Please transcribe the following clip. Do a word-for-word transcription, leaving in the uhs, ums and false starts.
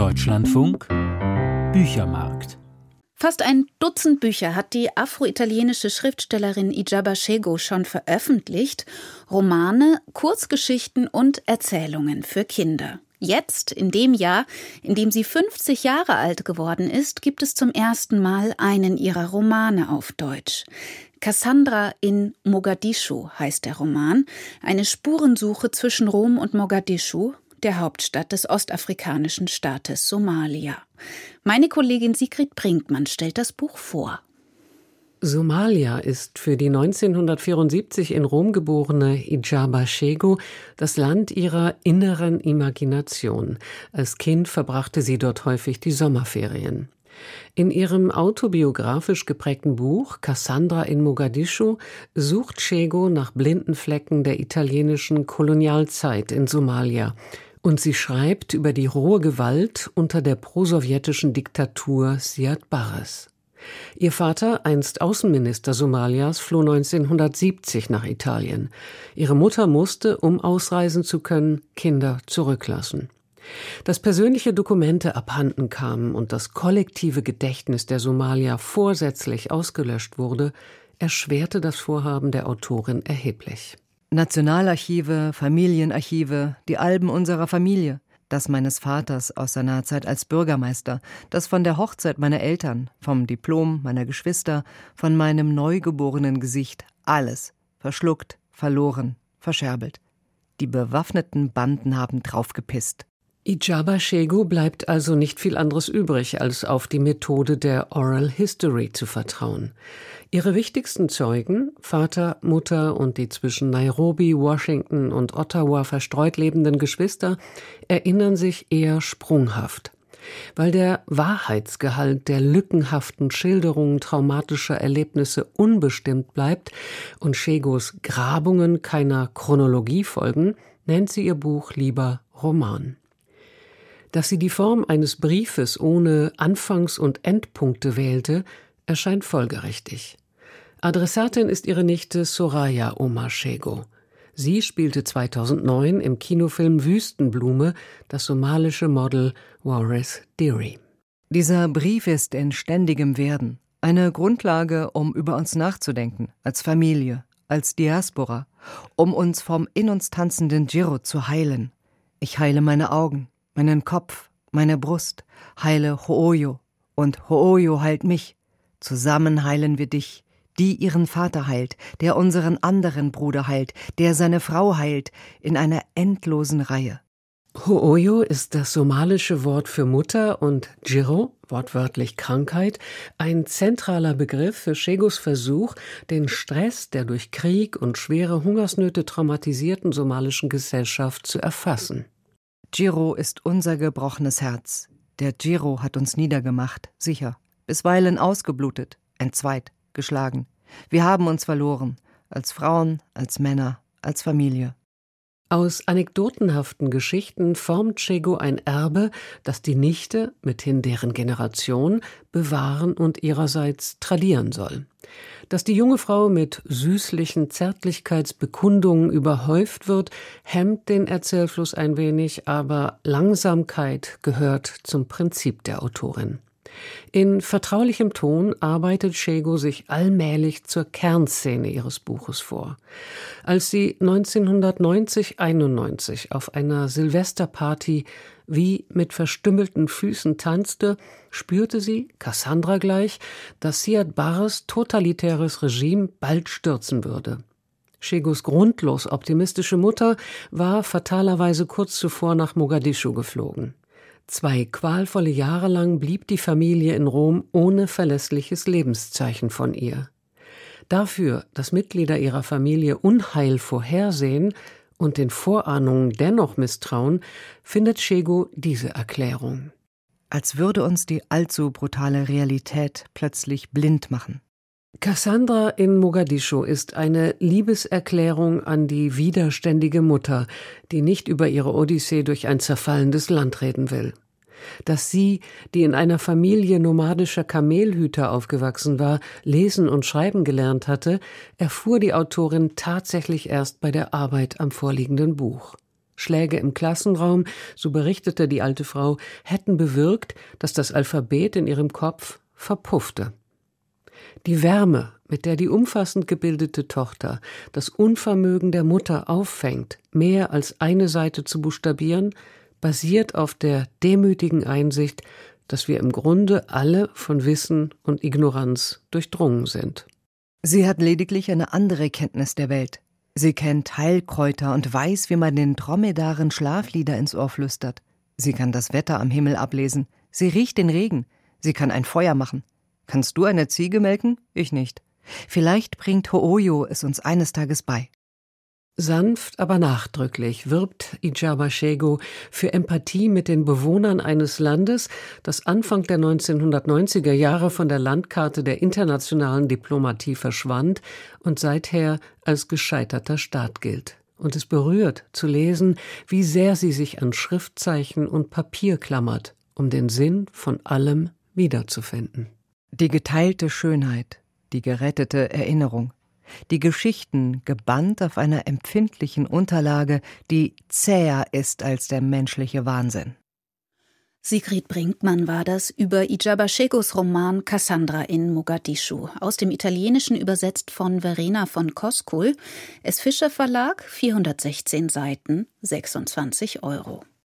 Deutschlandfunk Büchermarkt. Fast ein Dutzend Bücher hat die afro-italienische Schriftstellerin Ijaba Shego schon veröffentlicht. Romane, Kurzgeschichten und Erzählungen für Kinder. Jetzt, in dem Jahr, in dem sie fünfzig Jahre alt geworden ist, gibt es zum ersten Mal einen ihrer Romane auf Deutsch. Cassandra in Mogadischu heißt der Roman. Eine Spurensuche zwischen Rom und Mogadischu, der Hauptstadt des ostafrikanischen Staates Somalia. Meine Kollegin Sigrid Brinkmann stellt das Buch vor. Somalia ist für die neunzehnhundertvierundsiebzig in Rom geborene Ijaba Shego das Land ihrer inneren Imagination. Als Kind verbrachte sie dort häufig die Sommerferien. In ihrem autobiografisch geprägten Buch Cassandra in Mogadischu sucht Shego nach blinden Flecken der italienischen Kolonialzeit in Somalia. Und sie schreibt über die rohe Gewalt unter der prosowjetischen Diktatur Siad Barres. Ihr Vater, einst Außenminister Somalias, floh neunzehnhundertsiebzig nach Italien. Ihre Mutter musste, um ausreisen zu können, Kinder zurücklassen. Dass persönliche Dokumente abhanden kamen und das kollektive Gedächtnis der Somalier vorsätzlich ausgelöscht wurde, erschwerte das Vorhaben der Autorin erheblich. Nationalarchive, Familienarchive, die Alben unserer Familie, das meines Vaters aus seiner Zeit als Bürgermeister, das von der Hochzeit meiner Eltern, vom Diplom meiner Geschwister, von meinem neugeborenen Gesicht, alles verschluckt, verloren, verscherbelt. Die bewaffneten Banden haben draufgepisst. Ijaba Shego bleibt also nicht viel anderes übrig, als auf die Methode der Oral History zu vertrauen. Ihre wichtigsten Zeugen, Vater, Mutter und die zwischen Nairobi, Washington und Ottawa verstreut lebenden Geschwister, erinnern sich eher sprunghaft. Weil der Wahrheitsgehalt der lückenhaften Schilderungen traumatischer Erlebnisse unbestimmt bleibt und Shegos Grabungen keiner Chronologie folgen, nennt sie ihr Buch lieber Roman. Dass sie die Form eines Briefes ohne Anfangs- und Endpunkte wählte, erscheint folgerichtig. Adressatin ist ihre Nichte Soraya Omar Shego. Sie spielte zweitausendneun im Kinofilm Wüstenblume das somalische Model Waris Dirie. Dieser Brief ist in ständigem Werden, eine Grundlage, um über uns nachzudenken, als Familie, als Diaspora, um uns vom in uns tanzenden Giro zu heilen. Ich heile meine Augen, meinen Kopf, meine Brust, heile Hooyo und Hooyo heilt mich. Zusammen heilen wir dich, die ihren Vater heilt, der unseren anderen Bruder heilt, der seine Frau heilt, in einer endlosen Reihe. Hooyo ist das somalische Wort für Mutter und Giro, wortwörtlich Krankheit, ein zentraler Begriff für Shegos Versuch, den Stress der durch Krieg und schwere Hungersnöte traumatisierten somalischen Gesellschaft zu erfassen. Giro ist unser gebrochenes Herz. Der Giro hat uns niedergemacht, sicher, bisweilen ausgeblutet, entzweit, geschlagen. Wir haben uns verloren, als Frauen, als Männer, als Familie. Aus anekdotenhaften Geschichten formt Shego ein Erbe, das die Nichte, mithin deren Generation, bewahren und ihrerseits tradieren soll. Dass die junge Frau mit süßlichen Zärtlichkeitsbekundungen überhäuft wird, hemmt den Erzählfluss ein wenig, aber Langsamkeit gehört zum Prinzip der Autorin. In vertraulichem Ton arbeitet Shego sich allmählich zur Kernszene ihres Buches vor. Als sie neunzehnhundertneunzig einundneunzig auf einer Silvesterparty wie mit verstümmelten Füßen tanzte, spürte sie, Cassandra gleich, dass Siad Barres totalitäres Regime bald stürzen würde. Shegos grundlos optimistische Mutter war fatalerweise kurz zuvor nach Mogadischu geflogen. Zwei qualvolle Jahre lang blieb die Familie in Rom ohne verlässliches Lebenszeichen von ihr. Dafür, dass Mitglieder ihrer Familie Unheil vorhersehen und den Vorahnungen dennoch misstrauen, findet Shego diese Erklärung. Als würde uns die allzu brutale Realität plötzlich blind machen. Cassandra in Mogadischu ist eine Liebeserklärung an die widerständige Mutter, die nicht über ihre Odyssee durch ein zerfallendes Land reden will. Dass sie, die in einer Familie nomadischer Kamelhüter aufgewachsen war, lesen und schreiben gelernt hatte, erfuhr die Autorin tatsächlich erst bei der Arbeit am vorliegenden Buch. Schläge im Klassenraum, so berichtete die alte Frau, hätten bewirkt, dass das Alphabet in ihrem Kopf verpuffte. Die Wärme, mit der die umfassend gebildete Tochter das Unvermögen der Mutter auffängt, mehr als eine Seite zu buchstabieren, basiert auf der demütigen Einsicht, dass wir im Grunde alle von Wissen und Ignoranz durchdrungen sind. Sie hat lediglich eine andere Kenntnis der Welt. Sie kennt Heilkräuter und weiß, wie man den Dromedaren Schlaflieder ins Ohr flüstert. Sie kann das Wetter am Himmel ablesen. Sie riecht den Regen. Sie kann ein Feuer machen. Kannst du eine Ziege melken? Ich nicht. Vielleicht bringt Hooyo es uns eines Tages bei. Sanft, aber nachdrücklich wirbt Ijaba Shego für Empathie mit den Bewohnern eines Landes, das Anfang der neunzehnhundertneunziger Jahre von der Landkarte der internationalen Diplomatie verschwand und seither als gescheiterter Staat gilt. Und es berührt zu lesen, wie sehr sie sich an Schriftzeichen und Papier klammert, um den Sinn von allem wiederzufinden. Die geteilte Schönheit, die gerettete Erinnerung. Die Geschichten gebannt auf einer empfindlichen Unterlage, die zäher ist als der menschliche Wahnsinn. Sigrid Brinkmann war das über Ijaba Shegos Roman Cassandra in Mogadischu, aus dem Italienischen übersetzt von Verena von Koskul, S. Fischer Verlag, vierhundertsechzehn Seiten, sechsundzwanzig Euro.